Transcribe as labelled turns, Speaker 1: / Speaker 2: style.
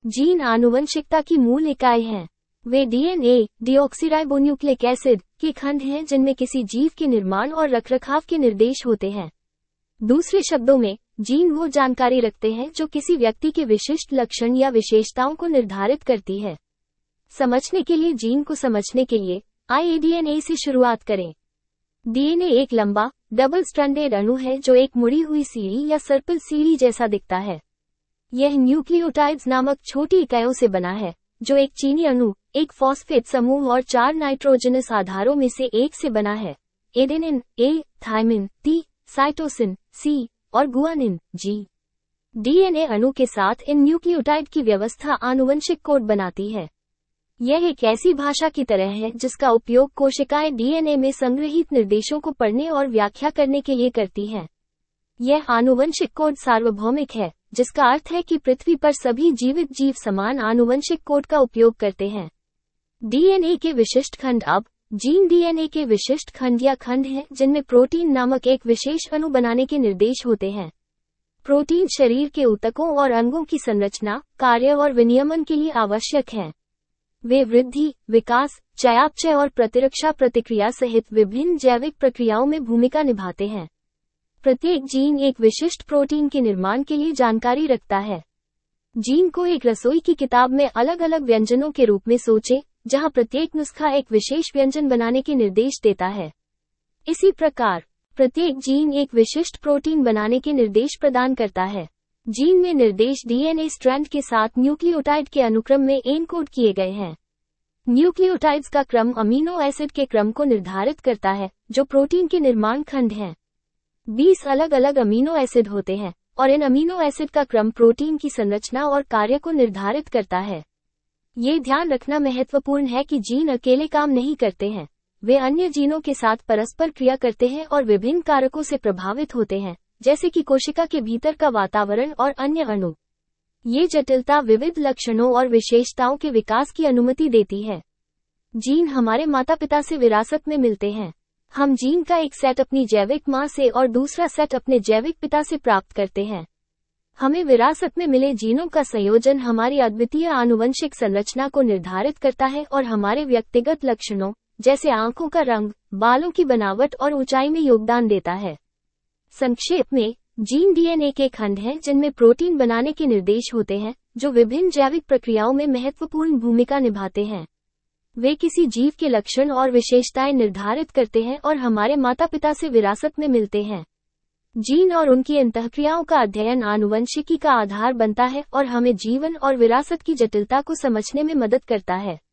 Speaker 1: Gene आनुवंशिकता की मूल इकाई हैं। वे डीएनए, डीऑक्सीराइबोन्यूक्लिक एसिड, के खंड हैं जिनमें किसी जीव के निर्माण और रखरखाव के निर्देश होते हैं। दूसरे शब्दों में, जीन वो जानकारी रखते हैं जो किसी व्यक्ति के विशिष्ट लक्षण या विशेषताओं को निर्धारित करती है। समझने के लिए जीन को समझने के लिए आइए डीएनए से शुरुआत करें। डीएनए एक लंबा, डबल स्ट्रैंडेड अणु है जो एक मुड़ी हुई सीढ़ी या सर्पिल सीढ़ी जैसा दिखता है। यह न्यूक्लियोटाइड्स नामक छोटी इकाइयों से बना है, जो एक चीनी अणु, एक फॉस्फेट समूह और 4 नाइट्रोजनस आधारों में से एक से बना है। Adenine A, thymine T, cytosine C और गुआनिन जी। डीएनए अणु के साथ इन न्यूक्लियोटाइड की व्यवस्था आनुवंशिक कोड बनाती है। यह एक ऐसी भाषा की तरह है जिसका उपयोग कोशिकाएं डीएनए में संग्रहीत निर्देशों को पढ़ने और व्याख्या करने के लिए करती हैं। यह आनुवंशिक कोड सार्वभौमिक है, जिसका अर्थ है कि पृथ्वी पर सभी जीवित जीव समान आनुवंशिक कोड का उपयोग करते हैं। डीएनए के विशिष्ट खंड। अब जीन डीएनए के विशिष्ट खंड या खंड हैं जिनमें प्रोटीन नामक एक विशेष अणु बनाने के निर्देश होते हैं। प्रोटीन शरीर के ऊतकों और अंगों की संरचना, कार्य और विनियमन के लिए आवश्यक हैं। वे वृद्धि, विकास, चयापचय और प्रतिरक्षा प्रतिक्रिया सहित विभिन्न जैविक प्रक्रियाओं में भूमिका निभाते हैं। प्रत्येक जीन एक विशिष्ट प्रोटीन के निर्माण के लिए जानकारी रखता है। जीन को एक रसोई की किताब में अलग अलग व्यंजनों के रूप में सोचें, जहां प्रत्येक नुस्खा एक विशेष व्यंजन बनाने के निर्देश देता है। इसी प्रकार, प्रत्येक जीन एक विशिष्ट प्रोटीन बनाने के निर्देश प्रदान करता है। जीन में निर्देश डीएनए स्ट्रैंड के साथ न्यूक्लियोटाइड के अनुक्रम में एनकोड किए गए हैं। न्यूक्लियोटाइड्स का क्रम अमीनो एसिड के क्रम को निर्धारित करता है, जो प्रोटीन के निर्माण खंड हैं। 20 अलग अलग अमीनो एसिड होते हैं, और इन अमीनो एसिड का क्रम प्रोटीन की संरचना और कार्य को निर्धारित करता है। ये ध्यान रखना महत्वपूर्ण है कि जीन अकेले काम नहीं करते हैं। वे अन्य जीनों के साथ परस्पर क्रिया करते हैं और विभिन्न कारकों से प्रभावित होते हैं, जैसे कि कोशिका के भीतर का वातावरण और अन्य अणु। ये जटिलता विविध लक्षणों और विशेषताओं के विकास की अनुमति देती है। जीन हमारे माता पिता से विरासत में मिलते हैं। हम जीन का एक सेट अपनी जैविक मां से और दूसरा सेट अपने जैविक पिता से प्राप्त करते हैं। हमें विरासत में मिले जीनों का संयोजन हमारी अद्वितीय आनुवंशिक संरचना को निर्धारित करता है और हमारे व्यक्तिगत लक्षणों, जैसे आंखों का रंग, बालों की बनावट और ऊंचाई में योगदान देता है। संक्षेप में, जीन डीएनए के खंड हैं जिनमें प्रोटीन बनाने के निर्देश होते हैं, जो विभिन्न जैविक प्रक्रियाओं में महत्वपूर्ण भूमिका निभाते हैं। वे किसी जीव के लक्षण और विशेषताएं निर्धारित करते हैं और हमारे माता पिता से विरासत में मिलते हैं। जीन और उनकी अंतःक्रियाओं का अध्ययन आनुवंशिकी का आधार बनता है और हमें जीवन और विरासत की जटिलता को समझने में मदद करता है।